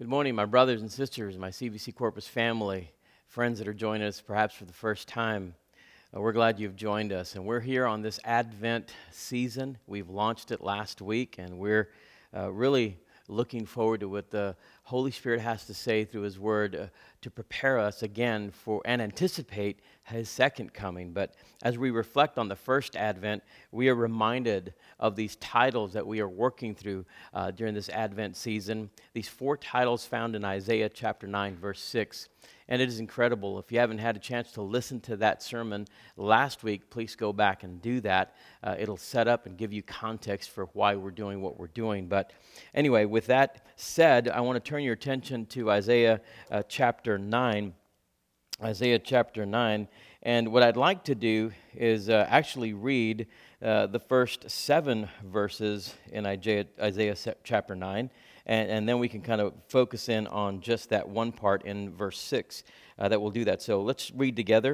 Good morning, my brothers and sisters, my CVC Corpus family, friends that are joining us perhaps for the first time. We're glad you've joined us, and we're here on this Advent season. We've launched it last week, and we're really looking forward to what the Holy Spirit has to say through His Word to prepare us again for and anticipate His second coming. But as we reflect on the first Advent, we are reminded of these titles that we are working through during this Advent season. These 4 titles found in Isaiah chapter 9, verse 6. And it is incredible. If you haven't had a chance to listen to that sermon last week, please go back and do that. It'll set up and give you context for why we're doing what we're doing. But anyway, with that said, I want to turn your attention to Isaiah chapter 9. Isaiah chapter 9. And what I'd like to do is actually read the first 7 verses in Isaiah chapter 9. And then we can kind of focus in on just that one part in verse 6 that will do that. So let's read together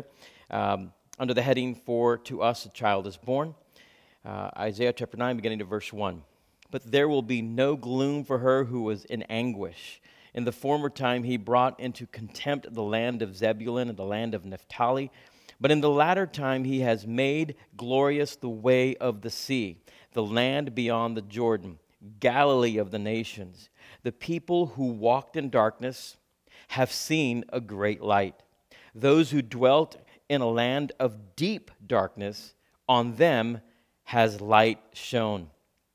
under the heading, "For to us a child is born." Isaiah chapter 9, beginning to verse 1. "But there will be no gloom for her who was in anguish. In the former time he brought into contempt the land of Zebulun and the land of Naphtali. But in the latter time he has made glorious the way of the sea, the land beyond the Jordan, Galilee of the nations. The people who walked in darkness have seen a great light. Those who dwelt in a land of deep darkness, on them has light shone.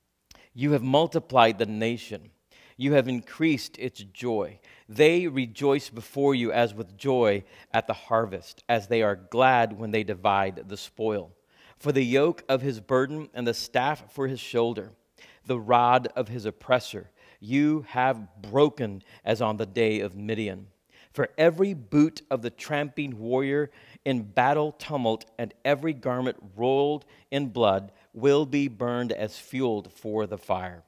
You have multiplied the nation. You have increased its joy. They rejoice before you as with joy at the harvest, as they are glad when they divide the spoil. For the yoke of his burden and the staff for his shoulder, the rod of his oppressor, you have broken as on the day of Midian. For every boot of the tramping warrior in battle tumult and every garment rolled in blood will be burned as fuel for the fire."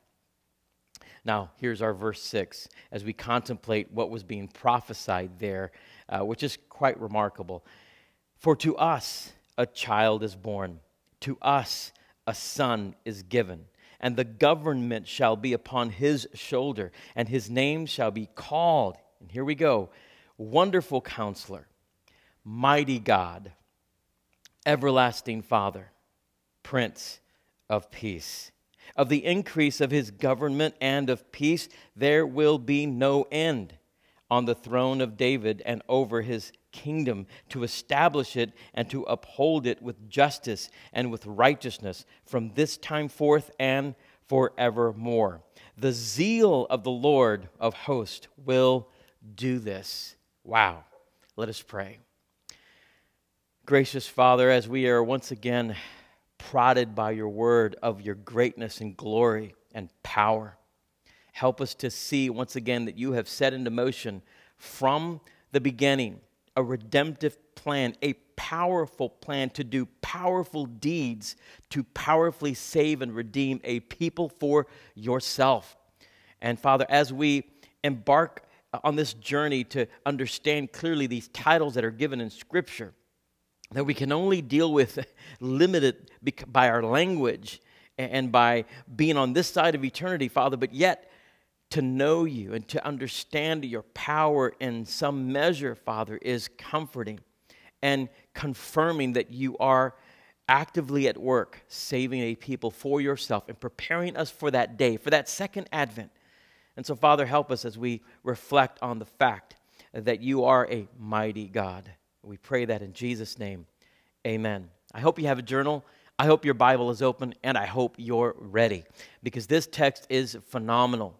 Now, here's our verse 6 as we contemplate what was being prophesied there, which is quite remarkable. "For to us a child is born, to us a son is given, and the government shall be upon his shoulder, and his name shall be called," and here we go, "Wonderful Counselor, Mighty God, Everlasting Father, Prince of Peace. Of the increase of his government and of peace there will be no end on the throne of David and over his kingdom, to establish it and to uphold it with justice and with righteousness from this time forth and forevermore. The zeal of the Lord of hosts will do this." Wow. Let us pray. Gracious Father, as we are once again prodded by your word of your greatness and glory and power, help us to see once again that you have set into motion from the beginning a redemptive plan, a powerful plan to do powerful deeds, to powerfully save and redeem a people for yourself. And Father, as we embark on this journey to understand clearly these titles that are given in Scripture, that we can only deal with limited by our language and by being on this side of eternity, Father, but yet to know you and to understand your power in some measure, Father, is comforting and confirming that you are actively at work saving a people for yourself and preparing us for that day, for that second advent. And so, Father, help us as we reflect on the fact that you are a mighty God. We pray that in Jesus' name, amen. I hope you have a journal. I hope your Bible is open, and I hope you're ready, because this text is phenomenal.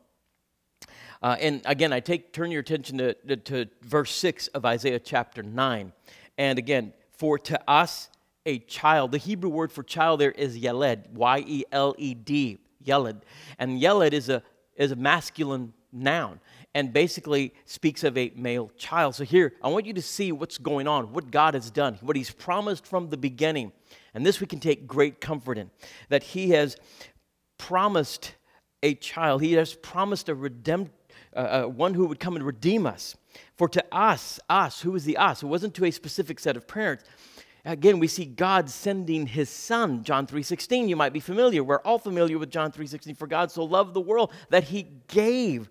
And again, turn your attention to verse 6 of Isaiah chapter 9. And again, "For to us a child," the Hebrew word for child there is yeled, Y-E-L-E-D, yeled. And yeled is a masculine noun, and basically speaks of a male child. So here, I want you to see what's going on, what God has done, what he's promised from the beginning. And this we can take great comfort in, that he has promised a child. He has promised a one who would come and redeem us. For to us, who is the us? It wasn't to a specific set of parents. Again, we see God sending his son, John 3:16. You might be familiar. We're all familiar with John 3:16. "For God so loved the world that he gave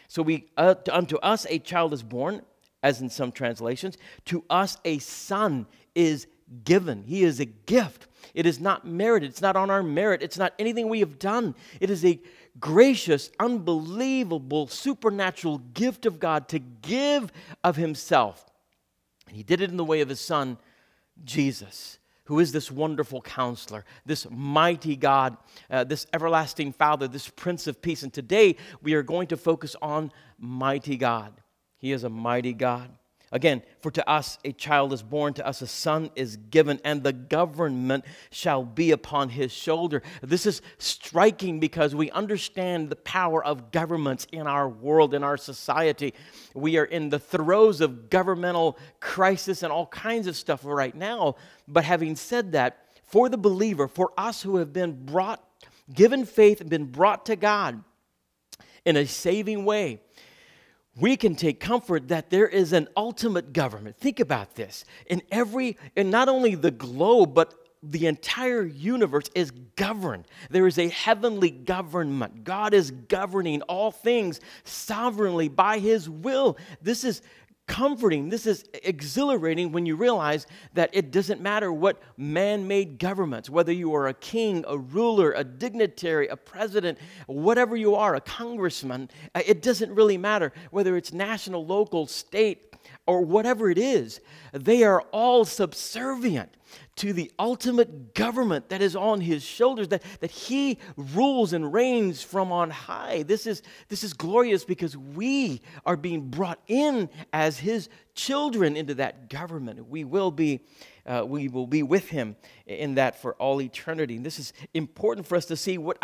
So unto us a child is born, as in some translations. To us a son is given. He is a gift. It is not merited. It's not on our merit. It's not anything we have done. It is a gracious, unbelievable, supernatural gift of God to give of himself. And he did it in the way of his son, Jesus, who is this wonderful counselor, this mighty God, this everlasting Father, this Prince of Peace. And today we are going to focus on mighty God. He is a mighty God. Again, for to us a child is born, to us a son is given, and the government shall be upon his shoulder. This is striking because we understand the power of governments in our world, in our society. We are in the throes of governmental crisis and all kinds of stuff right now. But having said that, for the believer, for us who have been given faith and been brought to God in a saving way, we can take comfort that there is an ultimate government. Think about this. In not only the globe, but the entire universe is governed. There is a heavenly government. God is governing all things sovereignly by his will. This is comforting. This is exhilarating when you realize that it doesn't matter what man-made governments, whether you are a king, a ruler, a dignitary, a president, whatever you are, a congressman, it doesn't really matter whether it's national, local, state, or whatever it is. They are all subservient to the ultimate government that is on his shoulders, that he rules and reigns from on high. This is glorious because we are being brought in as his children into that government. We will be with him in that for all eternity. And this is important for us to see what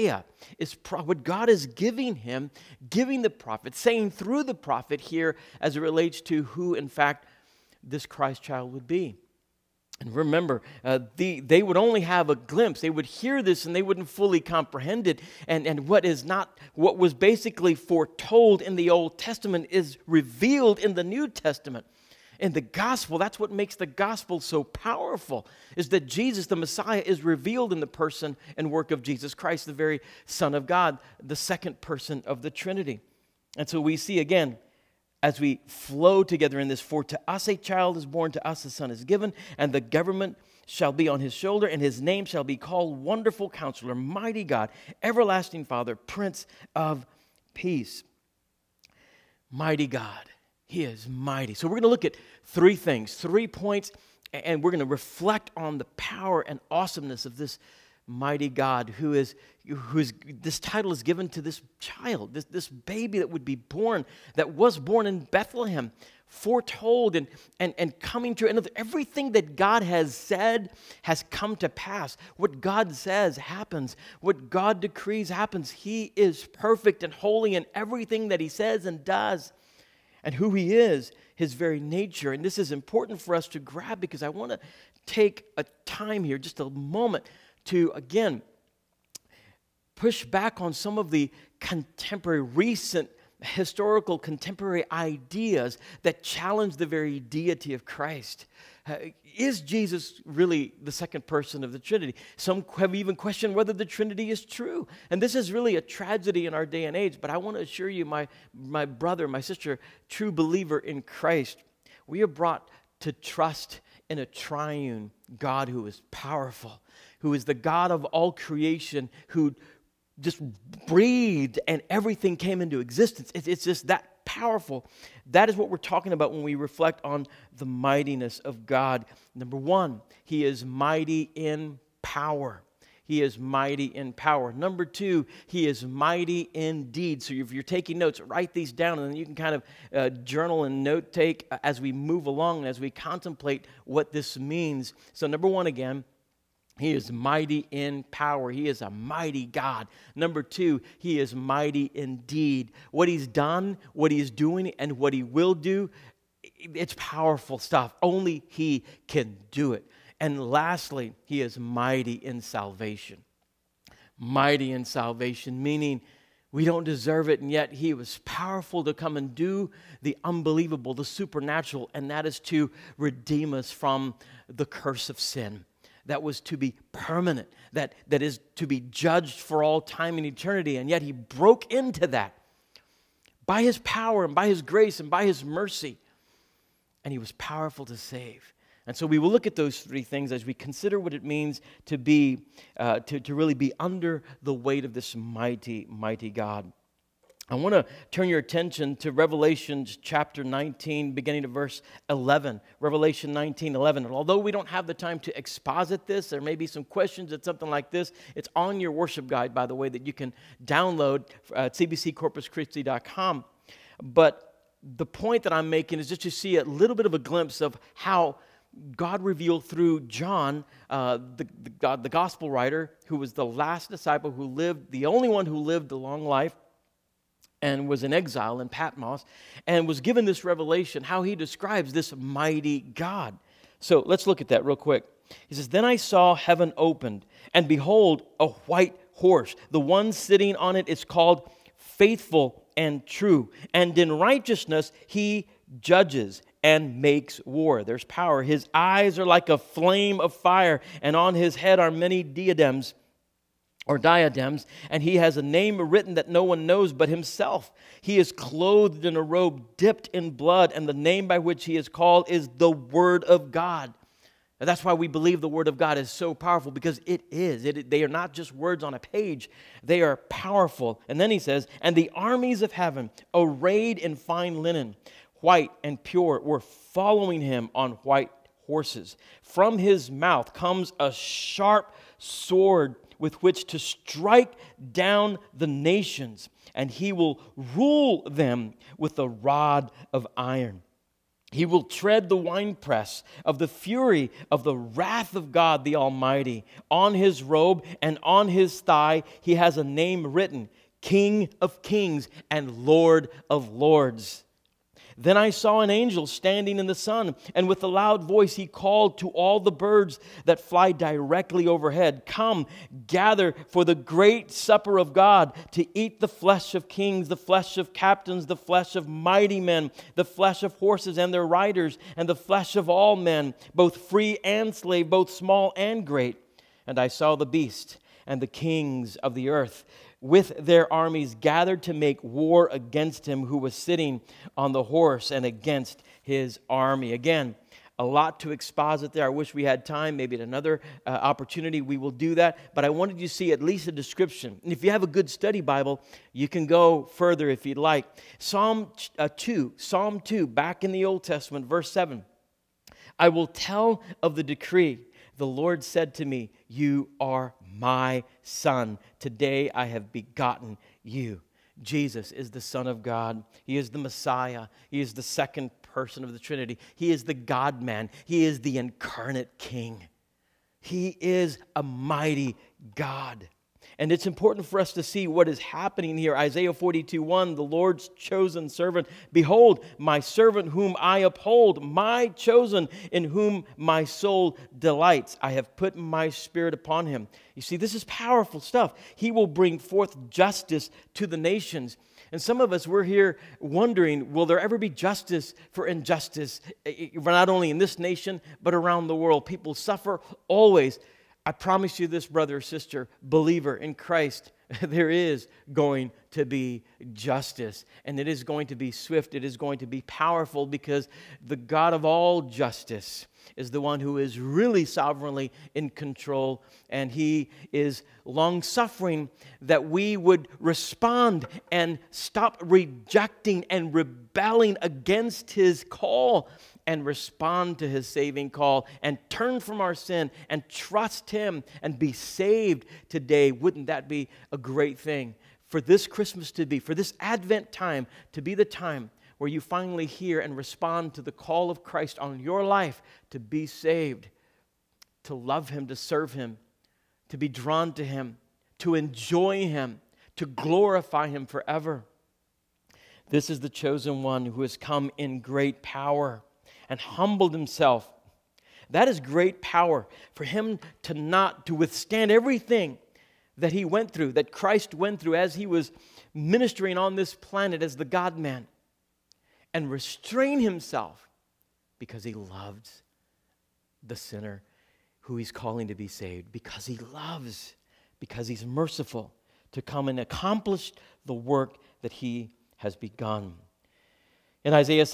what God is giving him, giving the prophet, saying through the prophet here as it relates to who, in fact, this Christ child would be. And remember, they would only have a glimpse. They would hear this and they wouldn't fully comprehend it. And what was basically foretold in the Old Testament is revealed in the New Testament. In the gospel, that's what makes the gospel so powerful, is that Jesus, the Messiah, is revealed in the person and work of Jesus Christ, the very Son of God, the second person of the Trinity. And so we see again, as we flow together in this, for to us a child is born, to us a son is given, and the government shall be on his shoulder, and his name shall be called Wonderful Counselor, Mighty God, Everlasting Father, Prince of Peace. Mighty God. He is mighty. So we're going to look at 3 things, 3 points, and we're going to reflect on the power and awesomeness of this mighty God who is this title is given to this child, this baby that would be born, that was born in Bethlehem, foretold and coming true. And everything that God has said has come to pass. What God says happens. What God decrees happens. He is perfect and holy in everything that he says and does. And who he is, his very nature. And this is important for us to grab because I want to take a time here, just a moment, to, again, push back on some of the recent historical contemporary ideas that challenge the very deity of Christ. Is Jesus really the second person of the Trinity? Some have even questioned whether the Trinity is true. And this is really a tragedy in our day and age, but I want to assure you, my brother, my sister, true believer in Christ, we are brought to trust in a triune God who is powerful, who is the God of all creation, who just breathed and everything came into existence. It's just that powerful. That is what we're talking about when we reflect on the mightiness of God. Number 1, he is mighty in power. He is mighty in power. Number 2, he is mighty in deed. So if you're taking notes, write these down, and then you can kind of journal and note take as we move along and as we contemplate what this means. So number 1 again, he is mighty in power. He is a mighty God. Number 2, he is mighty in deed. What he's done, what he is doing, and what he will do, it's powerful stuff. Only he can do it. And lastly, he is mighty in salvation. Mighty in salvation, meaning we don't deserve it, and yet he was powerful to come and do the unbelievable, the supernatural, and that is to redeem us from the curse of sin. That was to be permanent, that is to be judged for all time and eternity, and yet he broke into that by His power and by His grace and by His mercy. And He was powerful to save. And so we will look at those three things as we consider what it means to be, to really be under the weight of this mighty, mighty God. I want to turn your attention to Revelation chapter 19, beginning of verse 11. Revelation 19:11. And although we don't have the time to exposit this, there may be some questions at something like this. It's on your worship guide, by the way, that you can download at cbccorpuschristi.com. But the point that I'm making is just to see a little bit of a glimpse of how God revealed through John, the gospel writer, who was the last disciple who lived, the only one who lived a long life, and was in exile in Patmos, and was given this revelation, how he describes this mighty God. So let's look at that real quick. He says, "Then I saw heaven opened, and behold, a white horse. The one sitting on it is called Faithful and True, and in righteousness he judges and makes war." There's power. "His eyes are like a flame of fire, and on his head are many diadems, and he has a name written that no one knows but himself. He is clothed in a robe dipped in blood, and the name by which he is called is the Word of God." And that's why we believe the Word of God is so powerful, because it is. They are not just words on a page. They are powerful. And then he says, "And the armies of heaven, arrayed in fine linen, white and pure, were following him on white horses. From his mouth comes a sharp sword with which to strike down the nations, and he will rule them with a rod of iron. He will tread the winepress of the fury of the wrath of God the Almighty. On his robe and on his thigh he has a name written, King of Kings and Lord of Lords. Then I saw an angel standing in the sun, and with a loud voice he called to all the birds that fly directly overhead, 'Come, gather for the great supper of God, to eat the flesh of kings, the flesh of captains, the flesh of mighty men, the flesh of horses and their riders, and the flesh of all men, both free and slave, both small and great.' And I saw the beast and the kings of the earth with their armies gathered to make war against him who was sitting on the horse and against his army." Again, a lot to exposit there. I wish we had time. Maybe at another opportunity we will do that. But I wanted you to see at least a description. And if you have a good study Bible, you can go further if you'd like. Psalm 2, back in the Old Testament, verse 7. "I will tell of the decree. The Lord said to me, 'You are my son. Today I have begotten you.'" Jesus is the Son of God. He is the Messiah. He is the second person of the Trinity. He is the God-man. He is the incarnate King. He is a mighty God. And it's important for us to see what is happening here. Isaiah 42:1, "The Lord's chosen servant. Behold, my servant whom I uphold, my chosen in whom my soul delights. I have put my spirit upon him." You see, this is powerful stuff. He will bring forth justice to the nations. And some of us, we're here wondering, will there ever be justice for injustice? Not only in this nation, but around the world. People suffer always. I promise you this, brother or sister, believer in Christ, there is going to be justice. And it is going to be swift. It is going to be powerful, because the God of all justice is the one who is really sovereignly in control. And He is long-suffering that we would respond and stop rejecting and rebelling against His call, and respond to His saving call, and turn from our sin and trust Him and be saved today. Wouldn't that be a great thing for this Christmas to be, for this Advent time to be the time where you finally hear and respond to the call of Christ on your life to be saved, to love Him, to serve Him, to be drawn to Him, to enjoy Him, to glorify Him forever. This is the chosen one who has come in great power and humbled Himself. That is great power, for Him to withstand everything that He went through, that Christ went through as He was ministering on this planet as the God-man, and restrain Himself because He loved the sinner who He's calling to be saved, because He loves, because He's merciful, to come and accomplish the work that He has begun. In Isaiah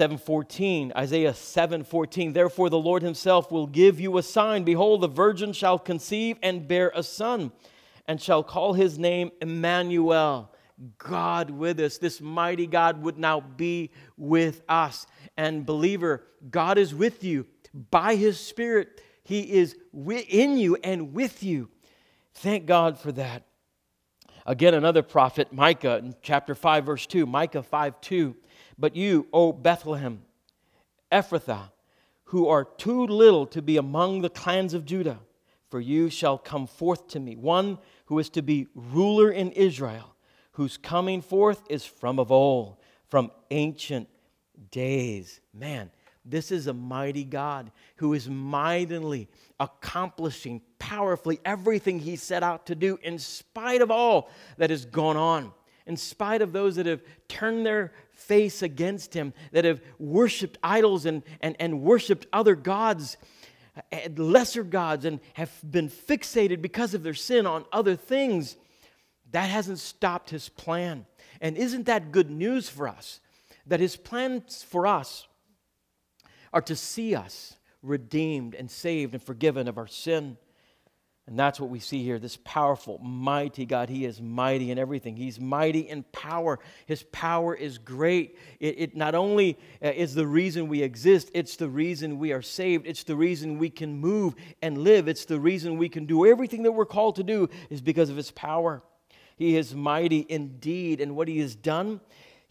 7:14, therefore the Lord himself will give you a sign. Behold, the virgin shall conceive and bear a son, and shall call his name Emmanuel, God with us. This mighty God would now be with us. And believer, God is with you by his Spirit. He is in you and with you. Thank God for that. Again, another prophet, Micah, in chapter 5, verse 2, Micah 5:2. But you, O Bethlehem, Ephrathah, who are too little to be among the clans of Judah, for you shall come forth to me, one who is to be ruler in Israel, whose coming forth is from of old, from ancient days. Man, this is a mighty God who is mightily accomplishing powerfully everything he set out to do in spite of all that has gone on, in spite of those that have turned their face against him, that have worshipped idols and worshipped other gods, lesser gods, and have been fixated because of their sin on other things. That hasn't stopped his plan. And isn't that good news for us? That his plans for us are to see us redeemed and saved and forgiven of our sin. And that's what we see here, this powerful, mighty God. He is mighty in everything. He's mighty in power. His power is great. It not only is the reason we exist, it's the reason we are saved. It's the reason we can move and live. It's the reason we can do everything that we're called to do is because of his power. He is mighty indeed. And what he has done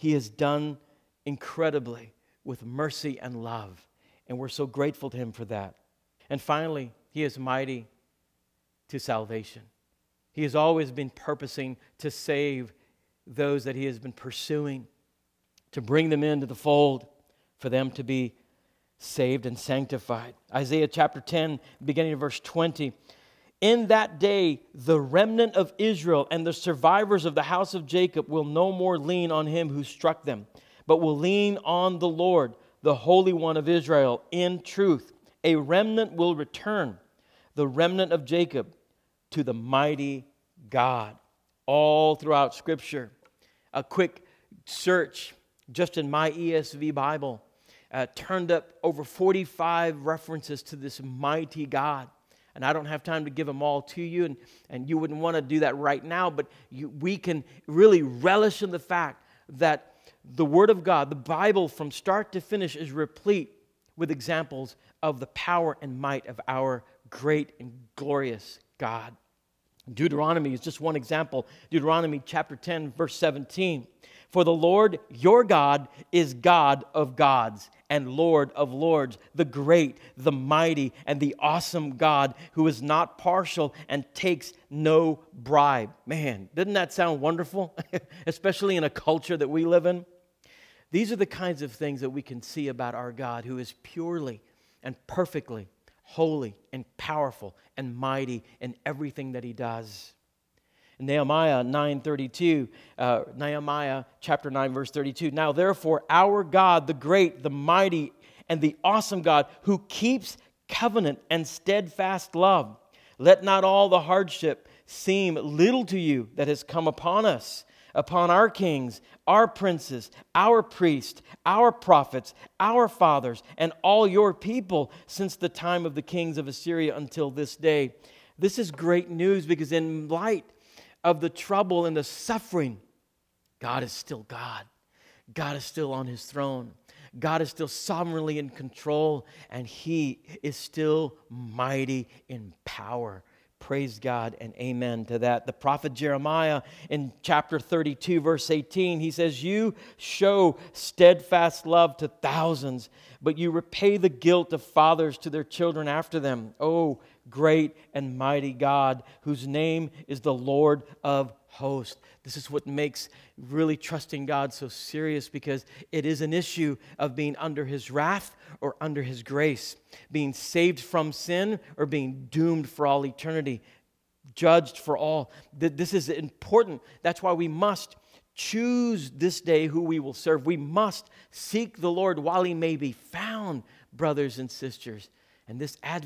incredibly with mercy and love. And we're so grateful to him for that. And finally, he is mighty to salvation. He has always been purposing to save those that he has been pursuing, to bring them into the fold, for them to be saved and sanctified. Isaiah chapter 10, beginning of verse 20. In that day, the remnant of Israel and the survivors of the house of Jacob will no more lean on him who struck them, but will lean on the Lord, the Holy One of Israel, in truth. A remnant will return, the remnant of Jacob, to the mighty God. All throughout Scripture. A quick search just in my ESV Bible turned up over 45 references to this mighty God. And I don't have time to give them all to you, and you wouldn't want to do that right now, but we can really relish in the fact that the Word of God, the Bible from start to finish, is replete with examples of the power and might of our great and glorious God. Deuteronomy is just one example. Deuteronomy chapter 10, verse 17. For the Lord your God is God of gods and Lord of lords, the great, the mighty, and the awesome God who is not partial and takes no bribe. Man, doesn't that sound wonderful? Especially in a culture that we live in. These are the kinds of things that we can see about our God, who is purely and perfectly holy and powerful and mighty in everything that he does. Nehemiah 9:32, Nehemiah chapter 9, verse 32. Now therefore, our God, the great, the mighty, and the awesome God, who keeps covenant and steadfast love, let not all the hardship seem little to you that has come upon us, upon our kings, our princes, our priests, our prophets, our fathers, and all your people since the time of the kings of Assyria until this day. This is great news because in light of the trouble and the suffering, God is still God. God is still on his throne. God is still sovereignly in control, and he is still mighty in power. Praise God and amen to that. The prophet Jeremiah in chapter 32, verse 18, he says, you show steadfast love to thousands, but you repay the guilt of fathers to their children after them. Oh, great and mighty God, whose name is the Lord of hosts. This is what makes really trusting God so serious, because it is an issue of being under his wrath or under his grace, being saved from sin or being doomed for all eternity, judged for all. This is important. That's why we must choose this day who we will serve. We must seek the Lord while he may be found, brothers and sisters. And this Advent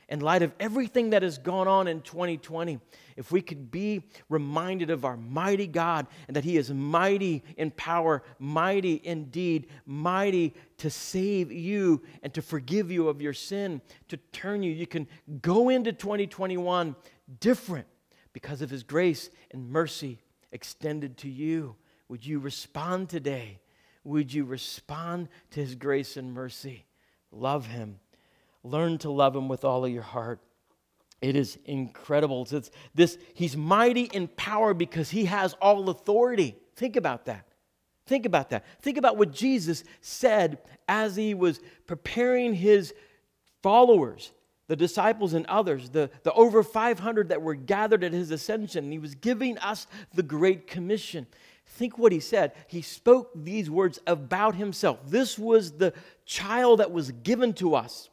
in light of everything that has gone on in 2020, if we could be reminded of our mighty God and that He is mighty in power, mighty in deed, mighty to save you and to forgive you of your sin, to turn you. You can go into 2021 different because of His grace and mercy extended to you. Would you respond today? Would you respond to His grace and mercy? Love Him. Learn to love Him with all of your heart. It is incredible. He's mighty in power because He has all authority. Think about that. Think about that. Think about what Jesus said as He was preparing His followers, the disciples and others, the over 500 that were gathered at His ascension. And He was giving us the Great Commission. Think what He said. He spoke these words about Himself. This was the child that was given to us.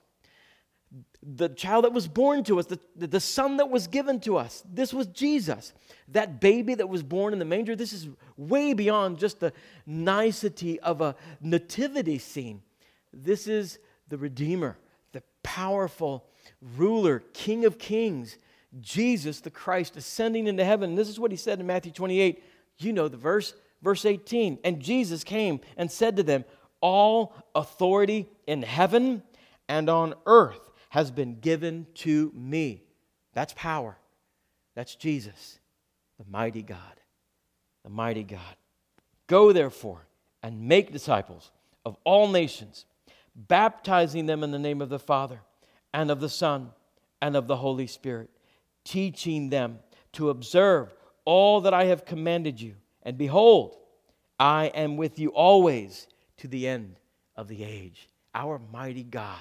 The child that was born to us, the son that was given to us. This was Jesus. That baby that was born in the manger, this is way beyond just the nicety of a nativity scene. This is the Redeemer, the powerful ruler, King of kings, Jesus the Christ ascending into heaven. And this is what He said in Matthew 28. You know the verse 18. And Jesus came and said to them, all authority in heaven and on earth has been given to me. That's power. That's Jesus, the mighty God. The mighty God. Go therefore and make disciples of all nations, baptizing them in the name of the Father and of the Son and of the Holy Spirit, teaching them to observe all that I have commanded you. And behold, I am with you always to the end of the age. Our mighty God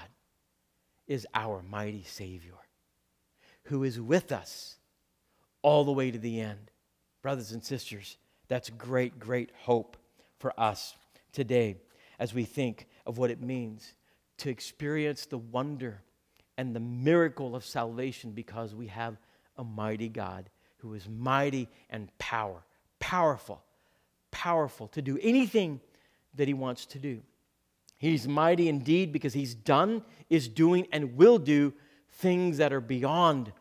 is our mighty Savior, who is with us all the way to the end. Brothers and sisters, that's great, great hope for us today as we think of what it means to experience the wonder and the miracle of salvation because we have a mighty God who is mighty and powerful to do anything that He wants to do. He's mighty indeed because He's done, is doing, and will do things that are beyond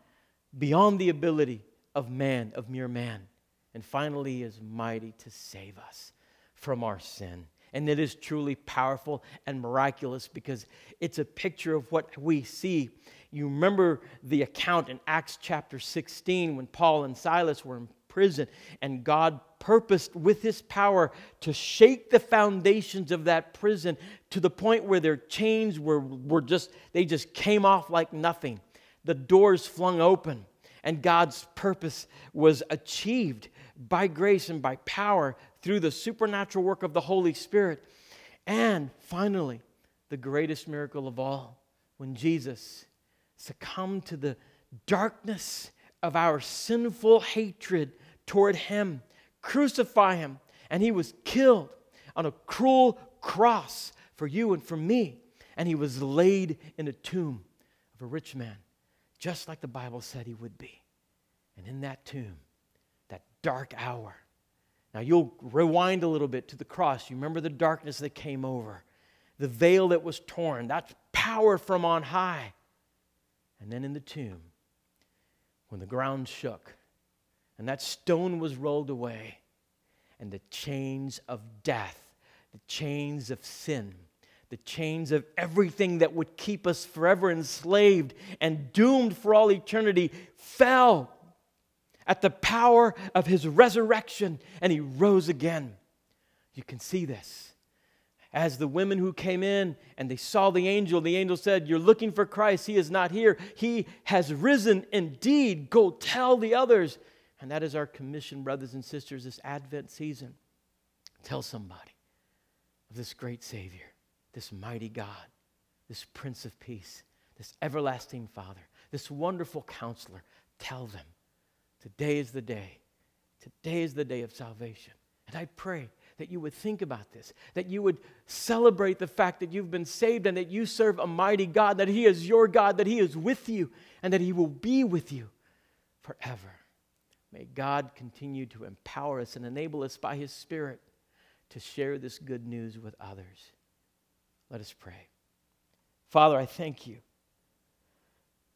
the ability of man, of mere man. And finally, He is mighty to save us from our sin. And it is truly powerful and miraculous because it's a picture of what we see. You remember the account in Acts chapter 16 when Paul and Silas were in prison and God purposed with His power to shake the foundations of that prison to the point where their chains they just came off like nothing. The doors flung open and God's purpose was achieved by grace and by power through the supernatural work of the Holy Spirit. And finally, the greatest miracle of all, when Jesus succumbed to the darkness of our sinful hatred toward Him, crucify Him, and He was killed on a cruel cross for you and for me. And He was laid in a tomb of a rich man, just like the Bible said He would be. And in that tomb, that dark hour, now you'll rewind a little bit to the cross. You remember the darkness that came over, the veil that was torn. That's power from on high. And then in the tomb, when the ground shook and that stone was rolled away and the chains of death, the chains of sin, the chains of everything that would keep us forever enslaved and doomed for all eternity fell at the power of His resurrection, and He rose again. You can see this. As the women who came in and they saw the angel said, "You're looking for Christ. He is not here. He has risen indeed. Go tell the others." And that is our commission, brothers and sisters, this Advent season. Tell somebody of this great Savior, this mighty God, this Prince of Peace, this everlasting Father, this wonderful Counselor. Tell them. Today is the day. Today is the day of salvation. And I pray that you would think about this, that you would celebrate the fact that you've been saved and that you serve a mighty God, that He is your God, that He is with you, and that He will be with you forever. May God continue to empower us and enable us by His Spirit to share this good news with others. Let us pray. Father, I thank You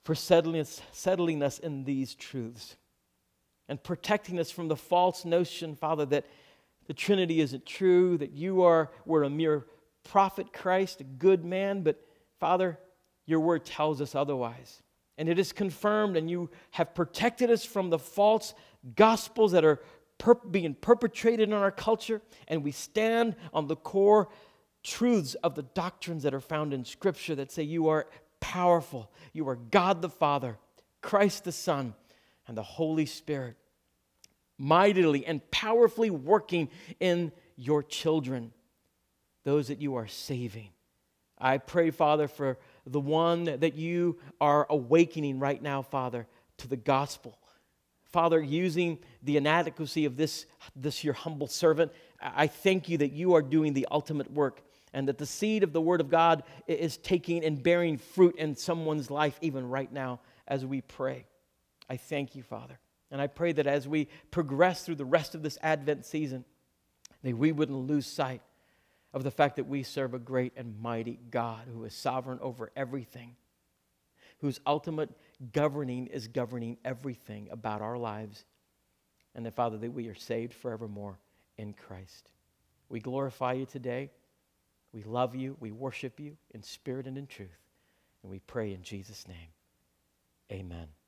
for settling us in these truths and protecting us from the false notion, Father, that the Trinity isn't true, that we're a mere prophet Christ, a good man, but Father, your word tells us otherwise. And it is confirmed, and you have protected us from the false gospels that are being perpetrated in our culture, and we stand on the core truths of the doctrines that are found in Scripture that say you are powerful, you are God the Father, Christ the Son, and the Holy Spirit, mightily and powerfully working in your children, those that you are saving. I pray, Father, for the one that you are awakening right now, Father, to the gospel. Father, using the inadequacy of this your humble servant, I thank you that you are doing the ultimate work and that the seed of the Word of God is taking and bearing fruit in someone's life even right now as we pray. I thank you, Father. And I pray that as we progress through the rest of this Advent season, that we wouldn't lose sight of the fact that we serve a great and mighty God who is sovereign over everything, whose ultimate governing is governing everything about our lives, and that, Father, that we are saved forevermore in Christ. We glorify you today. We love you. We worship you in spirit and in truth. And we pray in Jesus' name. Amen.